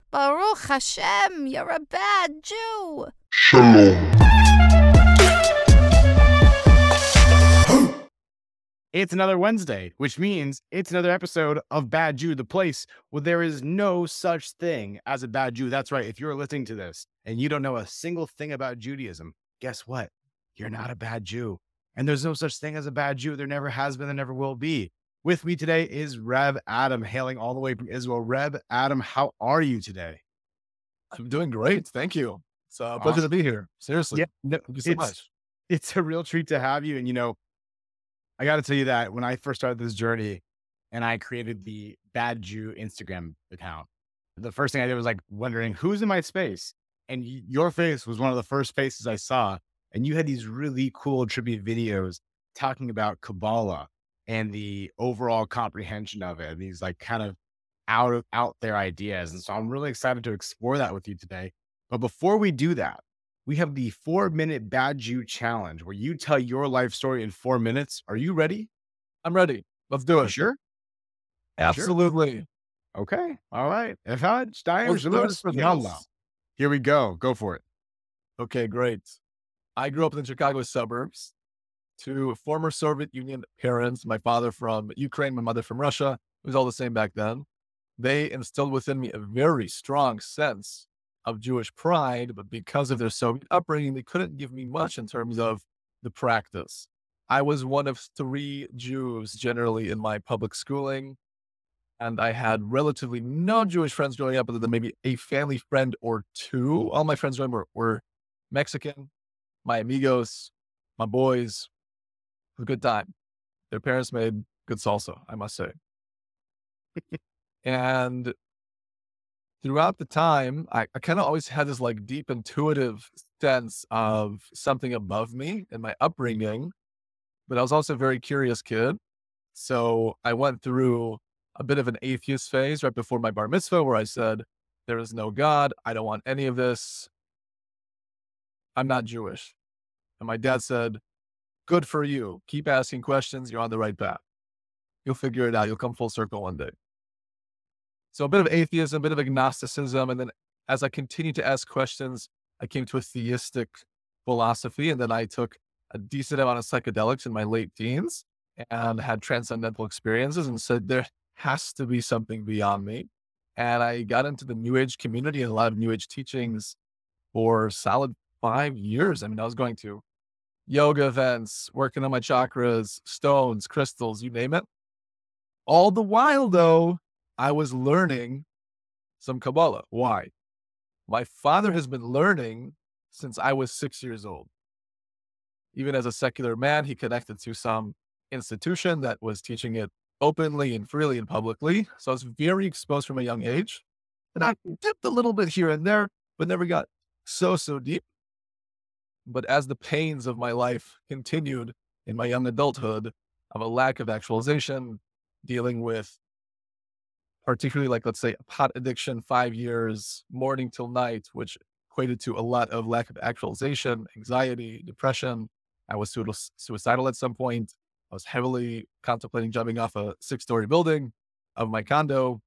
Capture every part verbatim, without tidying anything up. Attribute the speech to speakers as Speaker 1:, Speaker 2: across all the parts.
Speaker 1: Baruch Hashem, you're a bad Jew.
Speaker 2: Shalom.
Speaker 3: It's another Wednesday, which means it's another episode of Bad Jew, the place where there is no such thing as a bad Jew. That's right. If you're listening to this and you don't know a single thing about Judaism, guess what? You're not a bad Jew. And there's no such thing as a bad Jew. There never has been, there never will be. With me today is Reb Adam, hailing all the way from Israel. Reb Adam, how are you today?
Speaker 4: I'm doing great. Thank you. It's a pleasure
Speaker 3: Awesome.
Speaker 4: to be here. Seriously.
Speaker 3: Yeah, no,
Speaker 4: Thank you so
Speaker 3: it's,
Speaker 4: much.
Speaker 3: It's a real treat to have you. And, you know, I got to tell you that when I first started this journey and I created the Bad Jew Instagram account, the first thing I did was like wondering who's in my space. And y- your face was one of the first faces I saw. And you had these really cool tribute videos talking about Kabbalah and the overall comprehension of it, and these like kind of out of out there ideas. And so I'm really excited to explore that with you today. But before we do that, we have the four minute Bad Jew challenge where you tell your life story in four minutes. Are you ready?
Speaker 4: I'm ready. Let's do
Speaker 3: You
Speaker 4: it.
Speaker 3: sure?
Speaker 4: Absolutely.
Speaker 3: Okay. All right. Ehad, Shtayim,
Speaker 4: Let's do
Speaker 3: Shalosh,
Speaker 4: this for the
Speaker 3: Yallah.
Speaker 4: else.
Speaker 3: Here we go. Go for it.
Speaker 4: Okay, great. I grew up in the Chicago suburbs to former Soviet Union parents, my father from Ukraine, my mother from Russia. It was all the same back then. They instilled within me a very strong sense of Jewish pride, but because of their Soviet upbringing, they couldn't give me much in terms of the practice. I was one of three Jews generally in my public schooling, and I had relatively no Jewish friends growing up other than maybe a family friend or two. All my friends growing up were, were Mexican, my amigos, my boys. It was a good time. Their parents made good salsa, I must say. And throughout the time, I, I kind of always had this like deep intuitive sense of something above me in my upbringing, but I was also a very curious kid. So I went through a bit of an atheist phase right before my bar mitzvah where I said, there is no God. I don't want any of this. I'm not Jewish. And my dad said, good for you. Keep asking questions. You're on the right path. You'll figure it out. You'll come full circle one day. So a bit of atheism, a bit of agnosticism. And then as I continued to ask questions, I came to a theistic philosophy. And then I took a decent amount of psychedelics in my late teens and had transcendental experiences and said, there has to be something beyond me. And I got into the New Age community and a lot of New Age teachings for solid five years. I mean, I was going to yoga events, working on my chakras, stones, crystals, you name it. All the while, though, I was learning some Kabbalah. Why? My father has been learning since I was six years old. Even as a secular man, he connected to some institution that was teaching it openly and freely and publicly. So I was very exposed from a young age. And I dipped a little bit here and there, but never got so, so deep. But as the pains of my life continued in my young adulthood of a lack of actualization, dealing with particularly like, let's say, a pot addiction, five years, morning till night, which equated to a lot of lack of actualization, anxiety, depression. I was suicidal at some point. I was heavily contemplating jumping off a six-story building of my condo.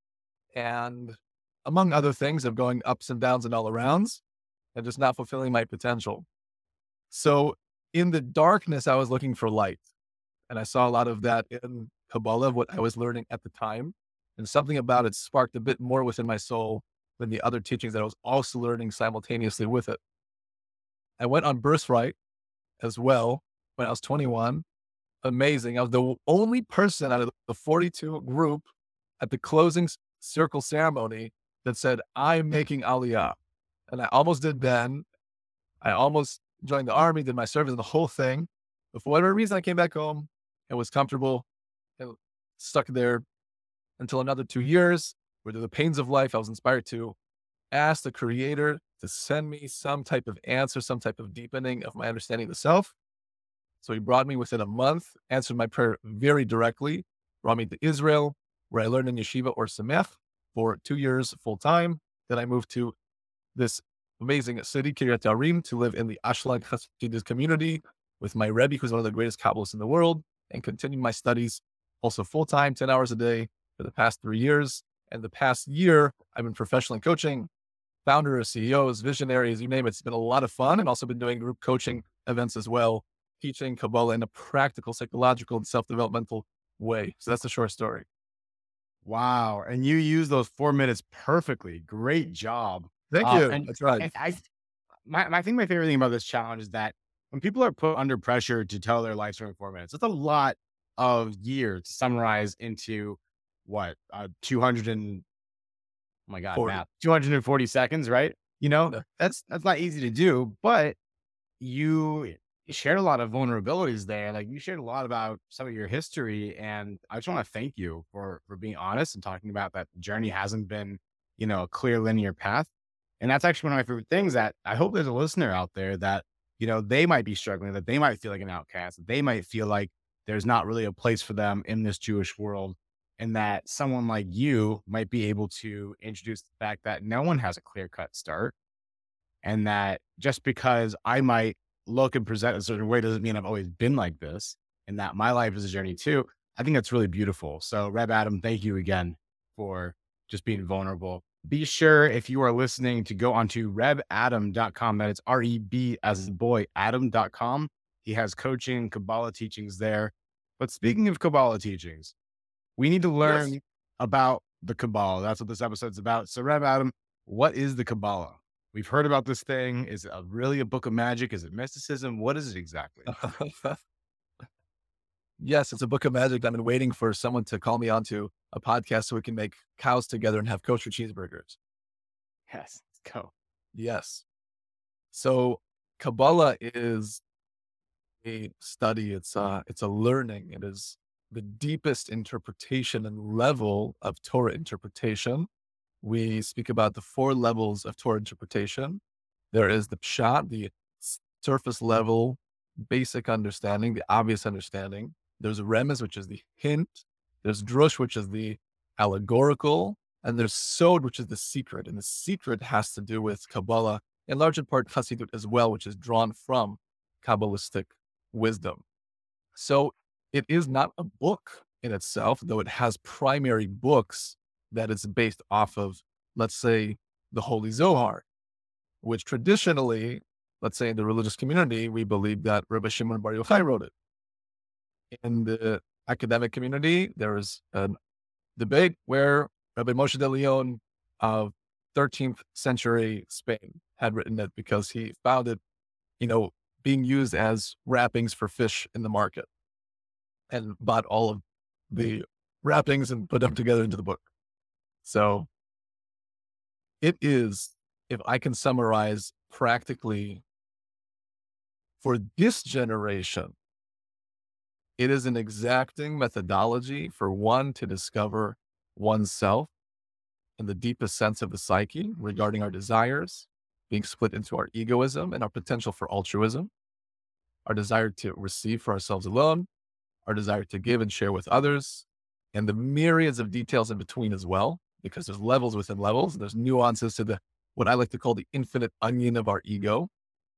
Speaker 4: And among other things of going ups and downs and all arounds and just not fulfilling my potential. So in the darkness, I was looking for light. And I saw a lot of that in Kabbalah, what I was learning at the time. And something about it sparked a bit more within my soul than the other teachings that I was also learning simultaneously with it. I went on Birthright as well when I was twenty-one. Amazing. I was the only person out of the forty-two group at the closing circle ceremony that said, I'm making Aliyah. And I almost did then. I almost joined the army, did my service and the whole thing. But for whatever reason, I came back home and was comfortable and stuck there until another two years, where through the pains of life, I was inspired to ask the Creator to send me some type of answer, some type of deepening of my understanding of the self. So he brought me within a month, answered my prayer very directly, brought me to Israel, where I learned in yeshiva or samech for two years full time. Then I moved to this amazing city, Kiryat Yarim, to live in the Ashlag Hasidus community with my Rebbe, who's one of the greatest Kabbalists in the world, and continued my studies also full time, ten hours a day for the past three years. And the past year, I've been professionally coaching founders, C E Os, visionaries, you name it. It's been a lot of fun, and also been doing group coaching events as well, teaching Kabbalah in a practical, psychological, and self-developmental way. So that's the short story.
Speaker 3: Wow. And you use those four minutes perfectly. Great job.
Speaker 4: Thank
Speaker 3: Uh,
Speaker 4: you.
Speaker 3: and,
Speaker 4: That's right.
Speaker 3: and I, my, my, I think my favorite thing about this challenge is that when people are put under pressure to tell their life story in four minutes, it's a lot of years to summarize into what, uh, two hundred and, oh my God,
Speaker 4: forty.
Speaker 3: math, two hundred forty seconds, right? You know,
Speaker 4: Yeah.
Speaker 3: that's, that's not easy to do, but you shared a lot of vulnerabilities there. Like you shared a lot about some of your history. And I just want to thank you for, for being honest and talking about that the journey hasn't been, you know, a clear linear path. And that's actually one of my favorite things that I hope there's a listener out there that, you know, they might be struggling, that they might feel like an outcast, that they might feel like there's not really a place for them in this Jewish world. And that someone like you might be able to introduce the fact that no one has a clear cut start. And that just because I might look and present a certain way doesn't mean I've always been like this, and that my life is a journey too. I think that's really beautiful. So Reb Adam, thank you again for just being vulnerable. Be sure, if you are listening, to go onto reb adam dot com. That is R E B as in boy, adam dot com. He has coaching, Kabbalah teachings there. But speaking of Kabbalah teachings, we need to learn
Speaker 4: Yes.
Speaker 3: about the Kabbalah. That's what this episode's about. So Reb Adam, what is the Kabbalah? We've heard about this thing. Is it a, really a book of magic? Is it mysticism? What is it exactly?
Speaker 4: Yes, it's a book of magic. I've been waiting for someone to call me onto a podcast so we can make cows together and have kosher cheeseburgers.
Speaker 3: Yes, let's go.
Speaker 4: Yes. So Kabbalah is a study. It's a, it's a learning. It is the deepest interpretation and level of Torah interpretation. We speak about the four levels of Torah interpretation. There is the pshat, the surface level, basic understanding, the obvious understanding. There's remez, which is the hint. There's drush, which is the allegorical. And there's sod, which is the secret. And the secret has to do with Kabbalah, in large part Chassidut as well, which is drawn from Kabbalistic wisdom. So it is not a book in itself, though it has primary books that it's based off of, let's say, the Holy Zohar, which traditionally, let's say in the religious community, we believe that Rabbi Shimon Bar Yochai wrote it. In the academic community, there is a debate where Rabbi Moshe de Leon of thirteenth century Spain had written it because he found it, you know, being used as wrappings for fish in the market, and bought all of the wrappings and put them together into the book. So it is, if I can summarize practically for this generation, it is an exacting methodology for one to discover oneself in the deepest sense of the psyche regarding our desires, being split into our egoism and our potential for altruism, our desire to receive for ourselves alone, our desire to give and share with others, and the myriads of details in between as well, because there's levels within levels. There's nuances to the, what I like to call the infinite onion of our ego.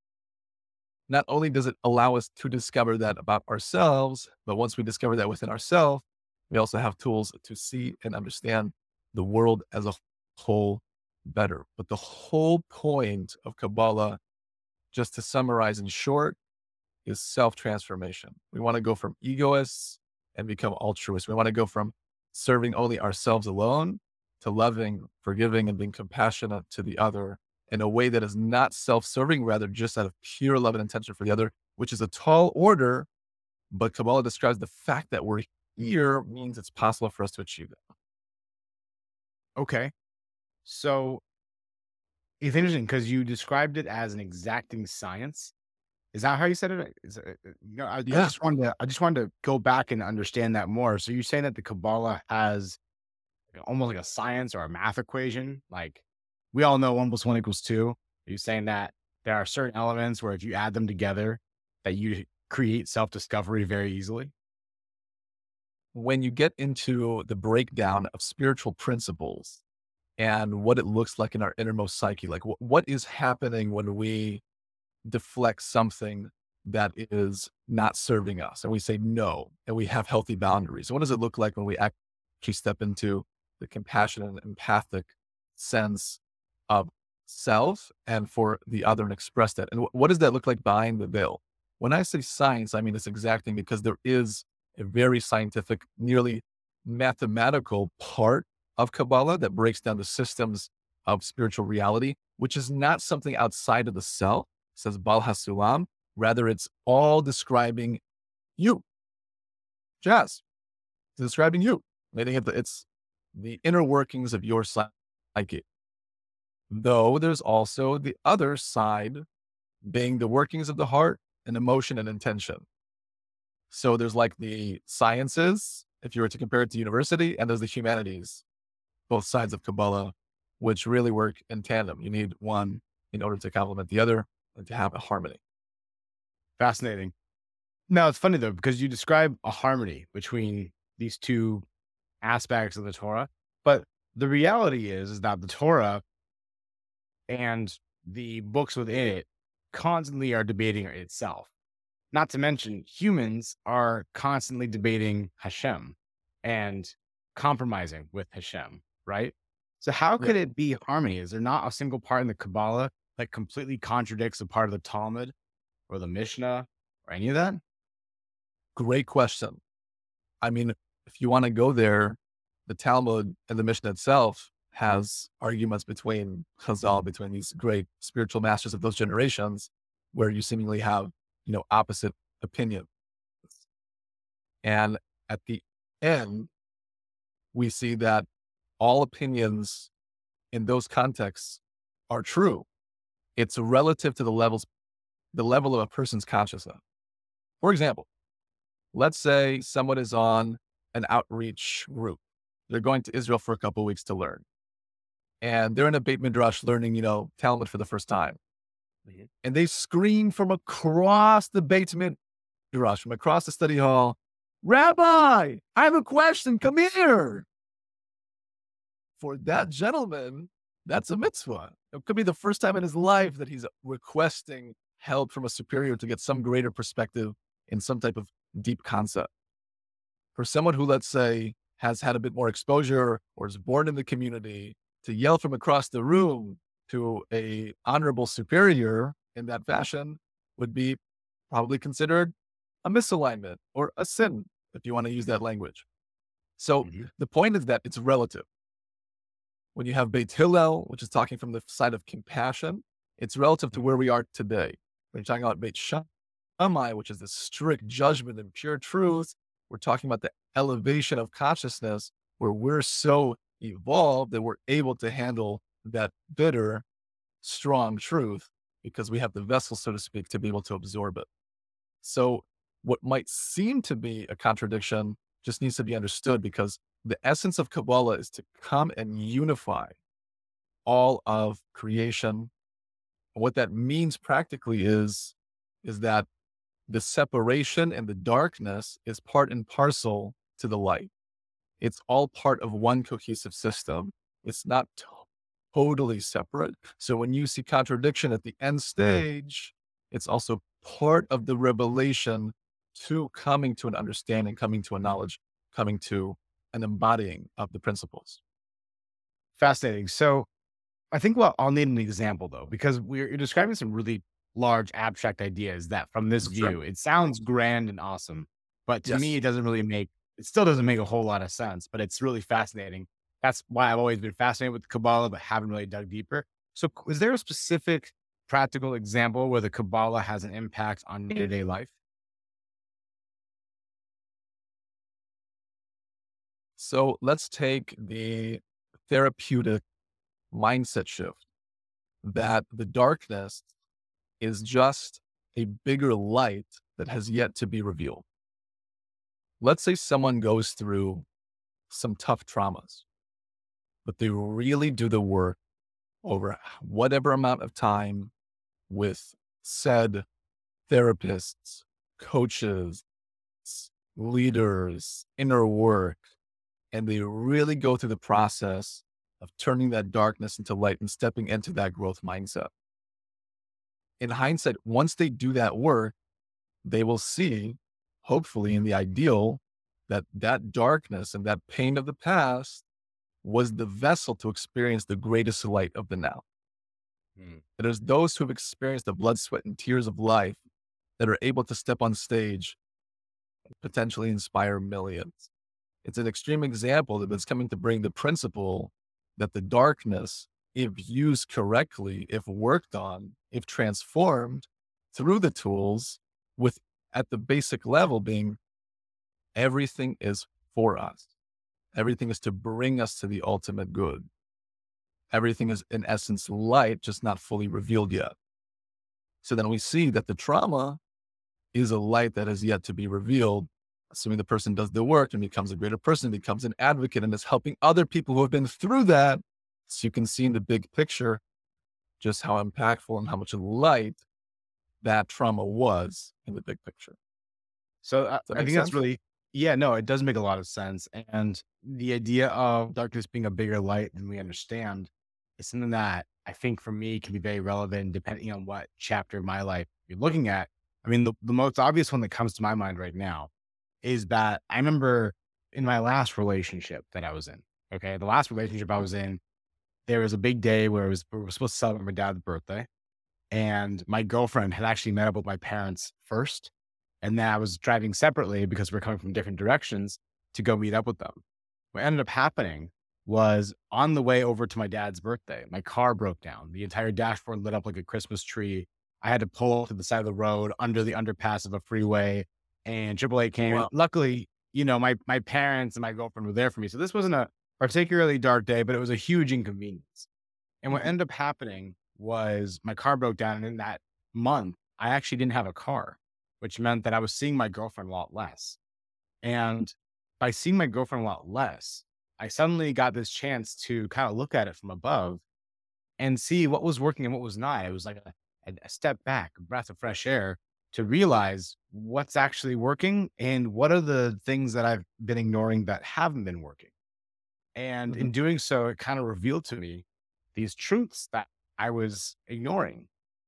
Speaker 4: Not only does it allow us to discover that about ourselves, but once we discover that within ourselves, we also have tools to see and understand the world as a whole better. But the whole point of Kabbalah, just to summarize in short, is self-transformation. We want to go from egoists and become altruists. We want to go from serving only ourselves alone to loving, forgiving, and being compassionate to the other in a way that is not self-serving, rather just out of pure love and intention for the other, which is a tall order. But Kabbalah describes the fact that we're here means it's possible for us to achieve that.
Speaker 3: Okay. So it's interesting because you described it as an exacting science. Is that how you said it? Is it you know, I, I
Speaker 4: Yeah.
Speaker 3: just wanted to, I just wanted to go back and understand that more. So you're saying that the Kabbalah has almost like a science or a math equation? Like we all know one plus one equals two. Are you saying that there are certain elements where if you add them together, that you create self-discovery very easily?
Speaker 4: When you get into the breakdown of spiritual principles and what it looks like in our innermost psyche, like wh- what is happening when we deflect something that is not serving us and we say no, and we have healthy boundaries. What does it look like when we actually step into the compassionate and empathic sense of self and for the other and express that. And wh- what does that look like behind the veil? When I say science, I mean this exact thing because there is a very scientific, nearly mathematical part of Kabbalah that breaks down the systems of spiritual reality, which is not something outside of the self, says Bal HaSulam. Rather, it's all describing you. Jazz. It's describing you. Meaning it- it's the inner workings of your psyche. Though there's also the other side being the workings of the heart and emotion and intention. So there's like the sciences, if you were to compare it to university, and there's the humanities, both sides of Kabbalah, which really work in tandem. You need one in order to complement the other and to have a harmony.
Speaker 3: Fascinating. Now, it's funny though, because you describe a harmony between these two aspects of the Torah, but the reality is, is that the Torah and the books within it constantly are debating itself. Not to mention, humans are constantly debating Hashem and compromising with Hashem, right? So how
Speaker 4: Yeah.
Speaker 3: could it be harmony? Is there not a single part in the Kabbalah that completely contradicts a part of the Talmud or the Mishnah or any of that?
Speaker 4: Great question. I mean, if you want to go there, the Talmud and the Mishnah itself has arguments between Chazal, between these great spiritual masters of those generations, where you seemingly have, you know, opposite opinions. And at the end, we see that all opinions in those contexts are true. It's relative to the levels, the level of a person's consciousness. For example, let's say someone is on an outreach group. They're going to Israel for a couple of weeks to learn. And they're in a Beit Midrash learning, you know, Talmud for the first time.
Speaker 3: Mhm.
Speaker 4: And they scream from across the Beit Midrash, from across the study hall, "Rabbi, I have a question, come here." For that gentleman, that's a mitzvah. It could be the first time in his life that he's requesting help from a superior to get some greater perspective in some type of deep concept. For someone who, let's say, has had a bit more exposure or is born in the community, to yell from across the room to a honorable superior in that fashion would be probably considered a misalignment or a sin, if you want to use that language. So
Speaker 3: Mhm.
Speaker 4: the point is that it's relative. When you have Beit Hillel, which is talking from the side of compassion, it's relative to where we are today. When you're talking about Beit Shammai, which is the strict judgment and pure truth, we're talking about the elevation of consciousness where we're so evolved that we're able to handle that bitter, strong truth because we have the vessel, so to speak, to be able to absorb it. So what might seem to be a contradiction just needs to be understood because the essence of Kabbalah is to come and unify all of creation. What that means practically is, is that the separation and the darkness is part and parcel to the light. It's all part of one cohesive system. It's not to- totally separate. So when you see contradiction at the end stage, it's also part of the revelation to coming to an understanding, coming to a knowledge, coming to an embodying of the principles.
Speaker 3: Fascinating. So I think well, I'll need an example though, because we're you're describing some really large abstract ideas that from this
Speaker 4: Sure.
Speaker 3: view, it sounds grand and awesome, but to me,
Speaker 4: Yes.
Speaker 3: it doesn't really make, it still doesn't make a whole lot of sense, but it's really fascinating. That's why I've always been fascinated with Kabbalah, but haven't really dug deeper. So c- is there a specific practical example where the Kabbalah has an impact on day-to-day life?
Speaker 4: So let's take the therapeutic mindset shift that the darkness is just a bigger light that has yet to be revealed. Let's say someone goes through some tough traumas, but they really do the work over whatever amount of time with said therapists, coaches, leaders, inner work, and they really go through the process of turning that darkness into light and stepping into that growth mindset. In hindsight, once they do that work, they will see, hopefully in the ideal, that that darkness and that pain of the past was the vessel to experience the greatest light of the now.
Speaker 3: Mm.
Speaker 4: It is those who have experienced the blood, sweat, and tears of life that are able to step on stage and potentially inspire millions. It's an extreme example that is coming to bring the principle that the darkness, if used correctly, if worked on, if transformed through the tools, with at the basic level being everything is for us. Everything is to bring us to the ultimate good. Everything is in essence light, just not fully revealed yet. So then we see that the trauma is a light that is yet to be revealed, assuming the person does the work and becomes a greater person, becomes an advocate, and is helping other people who have been through that. So you can see in the big picture just how impactful and how much light that trauma was in the big picture.
Speaker 3: So uh,
Speaker 4: Does that
Speaker 3: I
Speaker 4: make
Speaker 3: think that's
Speaker 4: sense?
Speaker 3: really, yeah, no, it does make a lot of sense. And the idea of darkness being a bigger light than we understand is something that I think for me can be very relevant depending on what chapter of my life you're looking at. I mean, the, the most obvious one that comes to my mind right now is that I remember in my last relationship that I was in, okay, the last relationship I was in, there was a big day where it was, we were supposed to celebrate my dad's birthday. And my girlfriend had actually met up with my parents first. And then I was driving separately because we're coming from different directions to go meet up with them. What ended up happening was on the way over to my dad's birthday, my car broke down. The entire dashboard lit up like a Christmas tree. I had to pull to the side of the road under the underpass of a freeway, and triple A came. And
Speaker 4: Wow.
Speaker 3: luckily, you know, my, my parents and my girlfriend were there for me. So this wasn't a particularly dark day, but it was a huge inconvenience. And what
Speaker 4: Mhm.
Speaker 3: ended up happening was my car broke down. And in that month, I actually didn't have a car, which meant that I was seeing my girlfriend a lot less. And by seeing my girlfriend a lot less, I suddenly got this chance to kind of look at it from above and see what was working and what was not. It was like a, a step back, a breath of fresh air to realize what's actually working and what are the things that I've been ignoring that haven't been working. And
Speaker 4: Mhm.
Speaker 3: in doing so, it kind of revealed to me these truths that I was ignoring.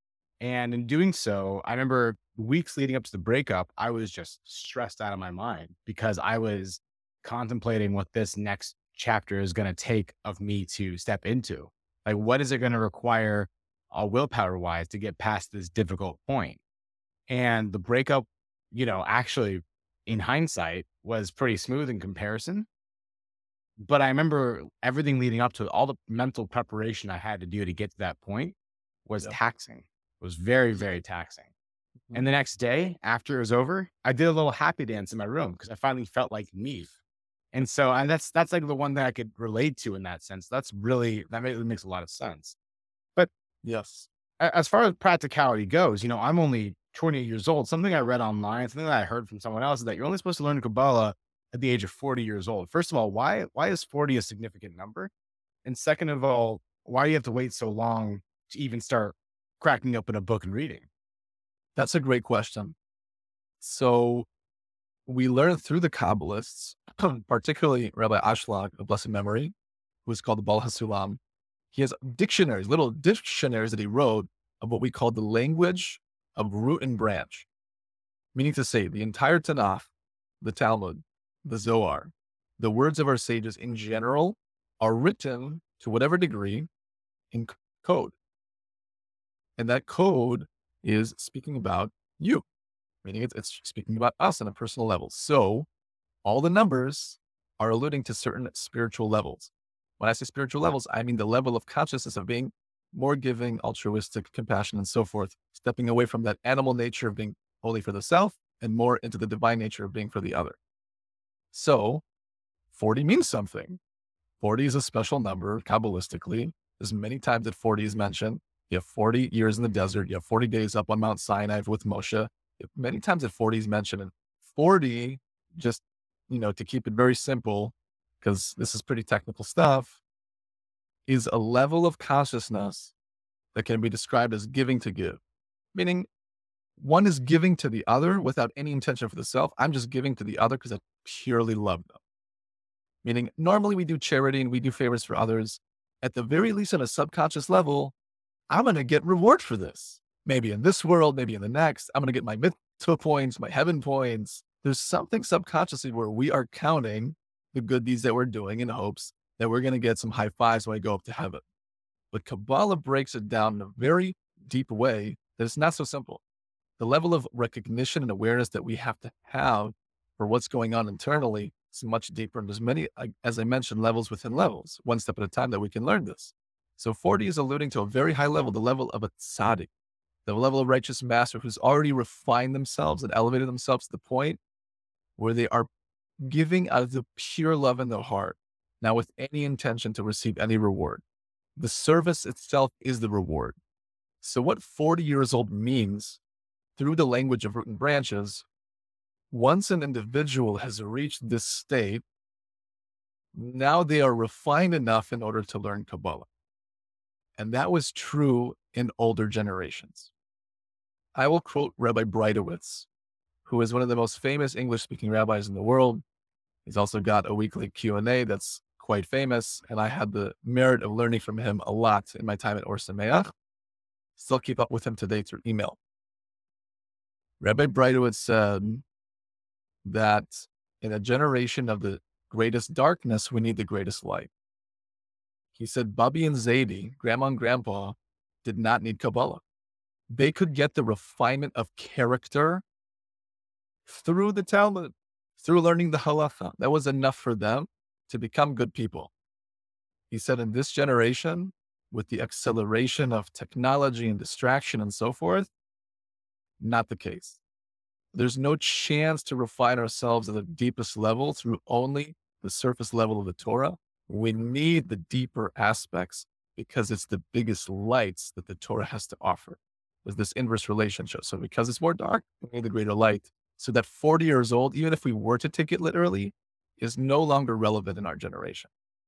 Speaker 3: And in doing so, I remember weeks leading up to the breakup, I was just stressed out of my mind because I was contemplating what this next chapter is going to take of me to step into. Like, what is it going to require, uh, willpower wise, to get past this difficult point? And the breakup, you know, actually, in hindsight, was pretty smooth in comparison. But I remember everything leading up to it, all the mental preparation I had to do to get to that point was
Speaker 4: Yeah.
Speaker 3: taxing. It was very, very taxing.
Speaker 4: Mhm.
Speaker 3: And the next day, after it was over, I did a little happy dance in my room because I finally felt like me. And so, and that's that's like the one that I could relate to in that sense. That's really that really makes a lot of sense. But
Speaker 4: Yes.
Speaker 3: a- as far as practicality goes, you know, I'm only twenty-eight years old. Something I read online, something that I heard from someone else is that you're only supposed to learn Kabbalah at the age of forty years old. First of all, why why is forty a significant number? And second of all, why do you have to wait so long to even start cracking open a book and reading?
Speaker 4: That's a great question. So we learn through the Kabbalists, particularly Rabbi Ashlag of blessed memory, who is called the Baal HaSulam. He has dictionaries, little dictionaries that he wrote of what we call the language of root and branch, meaning to say the entire Tanakh, the Talmud, the Zohar, the words of our sages in general are written to whatever degree in c- code. And that code is speaking about you, meaning it's, it's speaking about us on a personal level. So all the numbers are alluding to certain spiritual levels. When I say spiritual levels, I mean the level of consciousness of being more giving, altruistic, compassion, and so forth, stepping away from that animal nature of being only for the self and more into the divine nature of being for the other. So forty means something. forty is a special number, Kabbalistically. There's many times that forty is mentioned. You have forty years in the desert. You have forty days up on Mount Sinai with Moshe. Many times that forty is mentioned. And forty, just, you know, to keep it very simple, because this is pretty technical stuff, is a level of consciousness that can be described as giving to give. Meaning one is giving to the other without any intention for the self. I'm just giving to the other because I purely love them. Meaning normally we do charity and we do favors for others. At the very least, on a subconscious level, I'm going to get reward for this. Maybe in this world, maybe in the next. I'm going to get my mitzvah points, my heaven points. There's something subconsciously where we are counting the good deeds that we're doing in hopes that we're going to get some high fives when we go up to heaven. But Kabbalah breaks it down in a very deep way that it's not so simple. The level of recognition and awareness that we have to have for what's going on internally is much deeper. And there's many, as I mentioned, levels within levels, one step at a time that we can learn this. So forty is alluding to a very high level, the level of a tzaddik, the level of righteous master who's already refined themselves and elevated themselves to the point where they are giving out of the pure love in their heart, now with any intention to receive any reward. The service itself is the reward. So what forty years old means through the language of root and branches, once an individual has reached this state, now they are refined enough in order to learn Kabbalah. And that was true in older generations. I will quote Rabbi Breitowitz, who is one of the most famous English-speaking rabbis in the world. He's also got a weekly Q and A that's quite famous, and I had the merit of learning from him a lot in my time at Or Sameach. Still keep up with him today through email. Rabbi Breitowitz said that in a generation of the greatest darkness, we need the greatest light. He said Bubby and Zadie, grandma and grandpa, did not need Kabbalah. They could get the refinement of character through the Talmud, through learning the halacha. That was enough for them to become good people. He said in this generation, with the acceleration of technology and distraction and so forth, not the case. There's no chance to refine ourselves at the deepest level through only the surface level of the Torah. We need the deeper aspects because it's the biggest lights that the Torah has to offer. There's this inverse relationship. So because it's more dark, we need the greater light. So that forty years old, even if we were to take it literally, is no longer relevant in our generation.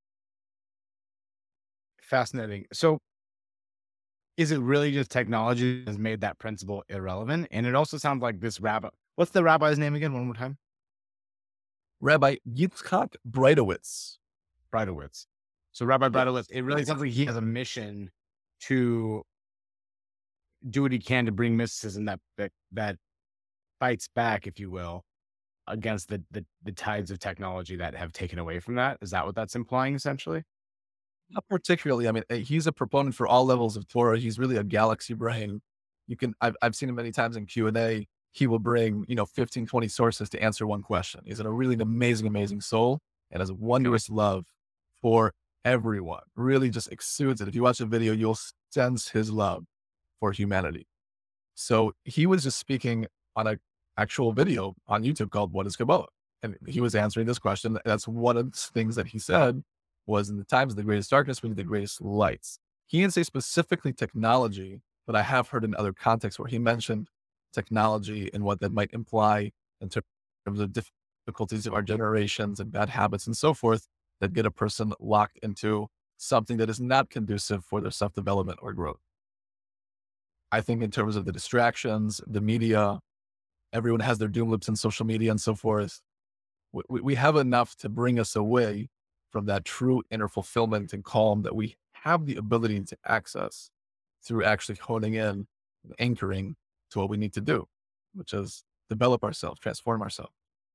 Speaker 3: Fascinating. So is it really just technology that has made that principle irrelevant? And it also sounds like this rabbi, what's the rabbi's name again? One more time.
Speaker 4: Rabbi Yitzchak Breitowitz.
Speaker 3: Breitowitz. So Rabbi Breitowitz, it really sounds like he has a mission to do what he can to bring mysticism that that, that fights back, if you will, against the, the the tides of technology that have taken away from that. Is that what that's implying essentially?
Speaker 4: Not particularly. I mean, he's a proponent for all levels of Torah. He's really a galaxy brain. You can, I've, I've seen him many times in Q and A. He will bring, you know, fifteen, twenty sources to answer one question. He's a really amazing, amazing soul and has a wondrous love for everyone. Really just exudes it. If you watch the video, you'll sense his love for humanity. So he was just speaking on an actual video on YouTube called What is Kabbalah? And he was answering this question. That's one of the things that he said was in the times of the greatest darkness, we need the greatest lights. He didn't say specifically technology, but I have heard in other contexts where he mentioned technology and what that might imply in terms of difficulties of our generations and bad habits and so forth that get a person locked into something that is not conducive for their self-development or growth. I think in terms of the distractions, the media, everyone has their doom loops in social media and so forth. We, we have enough to bring us away from that true inner fulfillment and calm that we have the ability to access through actually honing in and anchoring to what we need to do, which is develop ourselves, transform ourselves.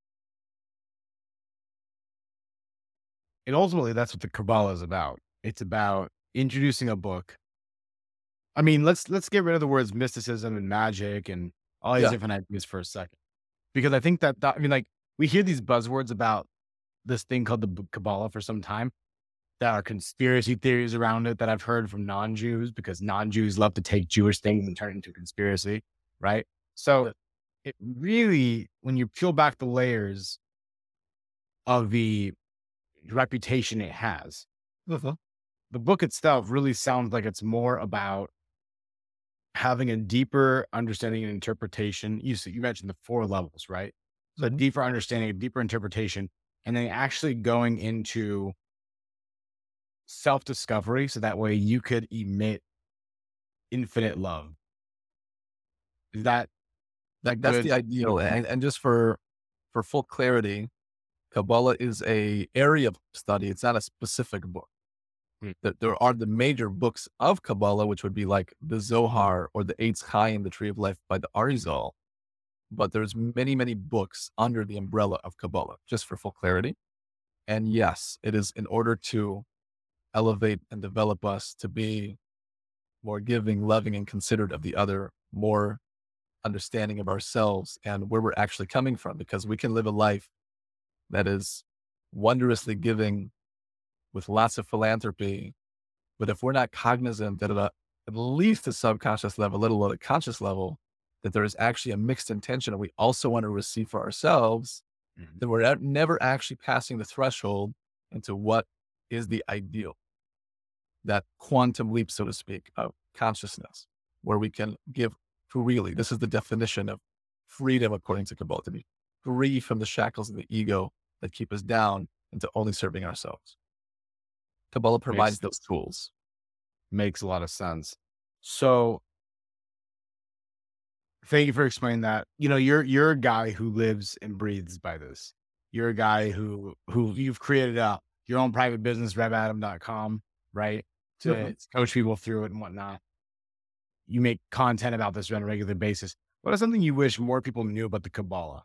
Speaker 3: And ultimately, that's what the Kabbalah is about. It's about introducing a book. I mean, let's let's get rid of the words mysticism and magic and all these
Speaker 4: Yeah.
Speaker 3: different ideas for a second, because I think that, that I mean, like we hear these buzzwords about this thing called the B- Kabbalah for some time. There are conspiracy theories around it that I've heard from non-Jews, because non-Jews love to take Jewish things and turn it into a conspiracy, right? So
Speaker 4: Yeah.
Speaker 3: it really, when you peel back the layers of the reputation it has,
Speaker 4: Uh-huh.
Speaker 3: the book itself really sounds like it's more about having a deeper understanding and interpretation. You see, you mentioned the four levels, right? So a deeper understanding, a deeper interpretation, and then actually going into self-discovery. So that way you could emit infinite love. Is that,
Speaker 4: That,
Speaker 3: that
Speaker 4: that's
Speaker 3: good?
Speaker 4: the ideal. And, and just for, for full clarity, Kabbalah is a area of study. It's not a specific book.
Speaker 3: Hmm.
Speaker 4: There, there are the major books of Kabbalah, which would be like the Zohar or the Eitz Chaim, the Tree of Life by the Arizal. But there's many, many books under the umbrella of Kabbalah, just for full clarity. And yes, it is in order to elevate and develop us to be more giving, loving, and considerate of the other, more understanding of ourselves and where we're actually coming from, because we can live a life that is wondrously giving with lots of philanthropy. But if we're not cognizant that at, a, at least a subconscious level, let alone a conscious level, that there is actually a mixed intention and we also want to receive for ourselves,
Speaker 3: Mhm.
Speaker 4: then we're at- never actually passing the threshold into what is the ideal, that quantum leap, so to speak, of consciousness, where we can give freely. This is the definition of freedom, according to Kabbalah, to be free from the shackles of the ego that keep us down into only serving ourselves. Kabbalah
Speaker 3: Makes
Speaker 4: provides those tools.
Speaker 3: makes a lot of sense. So thank you for explaining that. You know, you're you're a guy who lives and breathes by this. You're a guy who who you've created a your own private business, rev adam dot com, right? To
Speaker 4: Mhm.
Speaker 3: coach people through it and whatnot. You make content about this on a regular basis. What is something you wish more people knew about the Kabbalah?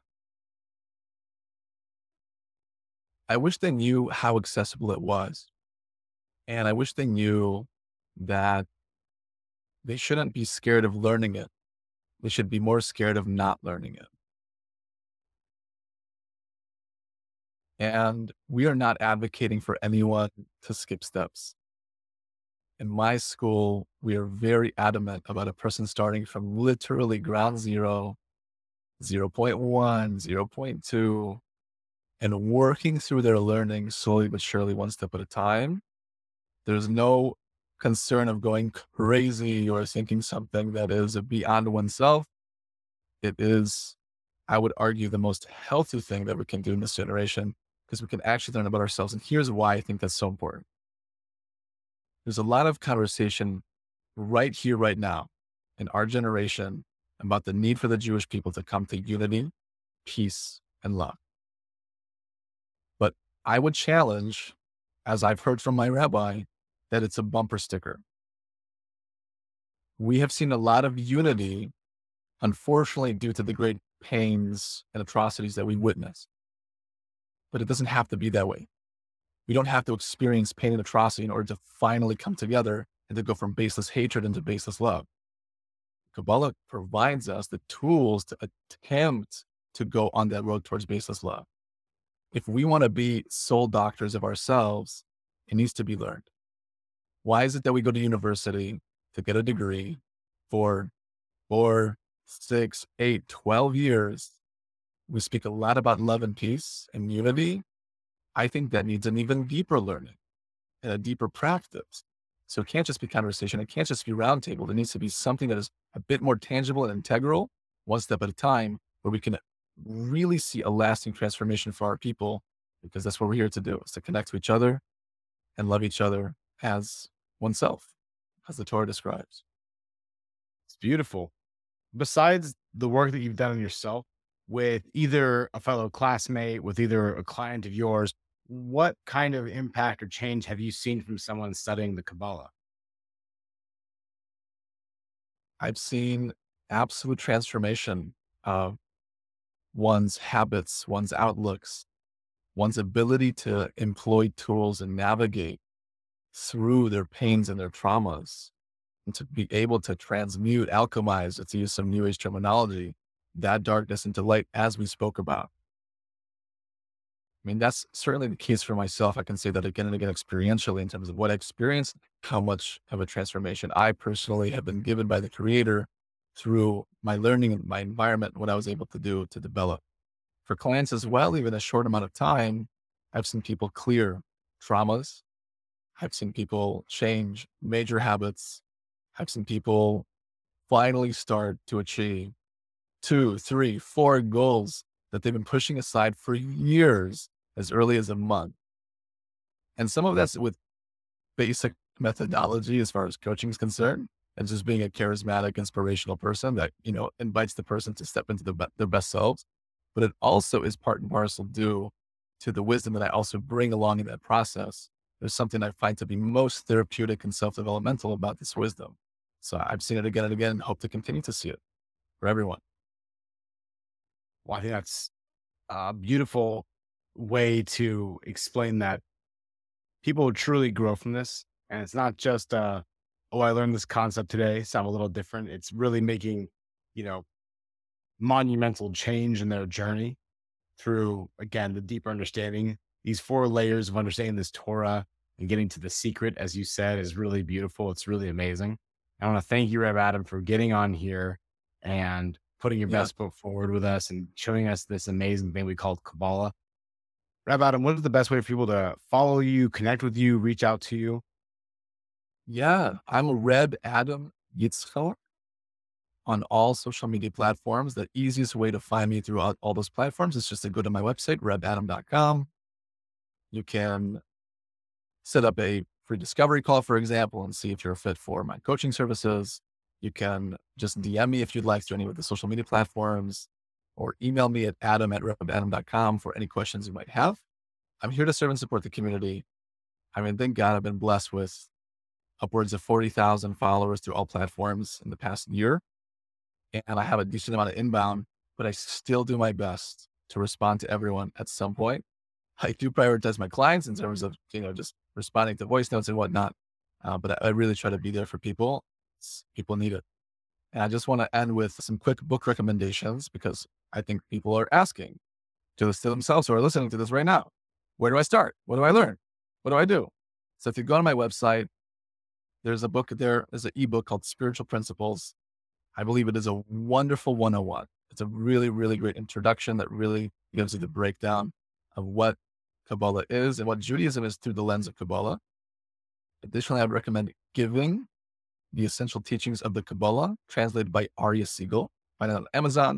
Speaker 4: I wish they knew how accessible it was. And I wish they knew that they shouldn't be scared of learning it. They should be more scared of not learning it. And we are not advocating for anyone to skip steps. In my school, we are very adamant about a person starting from literally ground zero, zero point one, zero point two, and working through their learning slowly but surely, one step at a time. There's no concern of going crazy or thinking something that is beyond oneself. It is, I would argue, the most healthy thing that we can do in this generation, because we can actually learn about ourselves. And here's why I think that's so important. There's a lot of conversation right here, right now, in our generation about the need for the Jewish people to come to unity, peace, and love. But I would challenge, as I've heard from my rabbi, that it's a bumper sticker. We have seen a lot of unity, unfortunately, due to the great pains and atrocities that we witness. But it doesn't have to be that way. We don't have to experience pain and atrocity in order to finally come together and to go from baseless hatred into baseless love. Kabbalah provides us the tools to attempt to go on that road towards baseless love. If we want to be soul doctors of ourselves, it needs to be learned. Why is it that we go to university to get a degree for four, six, eight, twelve years? We speak a lot about love and peace and unity. I think that needs an even deeper learning and a deeper practice. So it can't just be conversation. It can't just be roundtable. There needs to be something that is a bit more tangible and integral, one step at a time, where we can really see a lasting transformation for our people, because that's what we're here to do, is to connect to each other and love each other as oneself, as the Torah describes.
Speaker 3: It's beautiful. Besides the work that you've done on yourself with either a fellow classmate, with either a client of yours, what kind of impact or change have you seen from someone studying the Kabbalah?
Speaker 4: I've seen absolute transformation of one's habits, one's outlooks, one's ability to employ tools and navigate through their pains and their traumas, and to be able to transmute, alchemize, to use some new age terminology, that darkness into light, as we spoke about. I mean, that's certainly the case for myself. I can say that again and again experientially in terms of what I experienced, how much of a transformation I personally have been given by the creator through my learning and my environment, what I was able to do to develop. For clients as well, even a short amount of time, I've seen people clear traumas. I've seen people change major habits. I've seen people finally start to achieve two, three, four goals that they've been pushing aside for years, as early as a month. And some of that's with basic methodology as far as coaching is concerned, and just being a charismatic, inspirational person that, you know, invites the person to step into the be- their best selves. But it also is part and parcel due to the wisdom that I also bring along in that process. There's something I find to be most therapeutic and self-developmental about this wisdom. So I've seen it again and again and hope to continue to see it for everyone.
Speaker 3: Well, I think that's a beautiful way to explain that people truly grow from this. And it's not just, uh, oh, I learned this concept today, so I'm a little different. It's really making, you know, monumental change in their journey through, again, the deeper understanding. These four layers of understanding this Torah and getting to the secret, as you said, is really beautiful. It's really amazing. I want to thank you, Reb Adam, for getting on here and putting your
Speaker 4: Yeah.
Speaker 3: best foot forward with us and showing us this amazing thing we call Kabbalah. Reb Adam, what is the best way for people to follow you, connect with you, reach out to you?
Speaker 4: Yeah. I'm Reb Adam Yitzchak on all social media platforms. The easiest way to find me throughout all those platforms is just to go to my website, reb adam dot com. You can set up a free discovery call, for example, and see if you're a fit for my coaching services. You can just D M me if you'd like through any of the social media platforms, or email me at adam at reb adam dot com for any questions you might have. I'm here to serve and support the community. I mean, thank God I've been blessed with upwards of forty thousand followers through all platforms in the past year. And I have a decent amount of inbound, but I still do my best to respond to everyone at some point. I do prioritize my clients in terms of, you know, just responding to voice notes and whatnot. Uh, but I, I really try to be there for people. It's, people need it. And I just want to end with some quick book recommendations, because I think people are asking to listen to themselves who are listening to this right now. Where do I start? What do I learn? What do I do? So if you go on my website, there's a book there. There's an ebook called Spiritual Principles. I believe it is a wonderful one oh one. It's a really, really great introduction that really gives you the breakdown of what Kabbalah is and what Judaism is through the lens of Kabbalah. Additionally, I would recommend Giving, the Essential Teachings of the Kabbalah, translated by Arya Siegel. Find it on Amazon,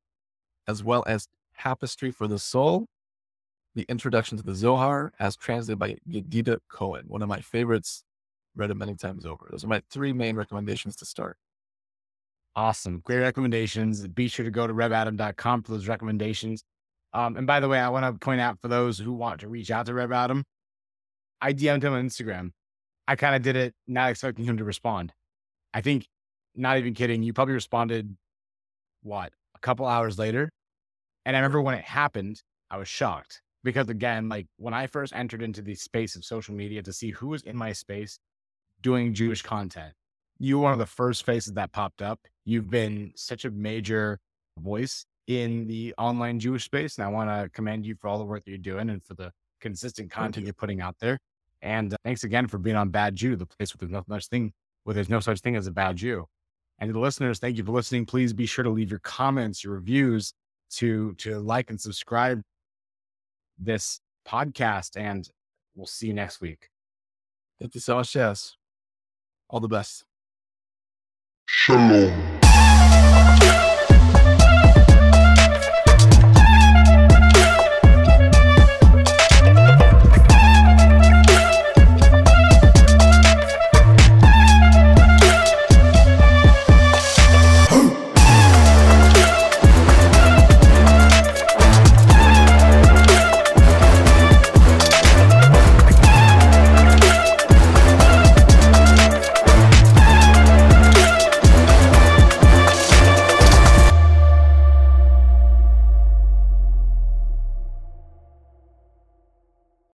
Speaker 4: as well as Tapestry for the Soul, the Introduction to the Zohar, as translated by Yedida Cohen, one of my favorites, read it many times over. Those are my three main recommendations to start.
Speaker 3: Awesome. Great recommendations. Be sure to go to reb adam dot com for those recommendations. Um, and by the way, I want to point out for those who want to reach out to Reb Adam, I D M'd him on Instagram. I kind of did it not expecting him to respond. I think, not even kidding, you probably responded, what, a couple hours later? And I remember when it happened, I was shocked. Because again, like when I first entered into the space of social media to see who was in my space doing Jewish content, you were one of the first faces that popped up. You've been such a major voice in the online Jewish space. And I want to commend you for all the work that you're doing and for the consistent content you're putting out there. And uh, thanks again for being on Bad Jew, the place where there's no such thing, where there's no such thing as a bad Jew. And to the listeners, thank you for listening. Please be sure to leave your comments, your reviews, to, to like and subscribe this podcast. And we'll see you next week.
Speaker 4: Thank you so much, Jess. All the best.
Speaker 2: Shalom.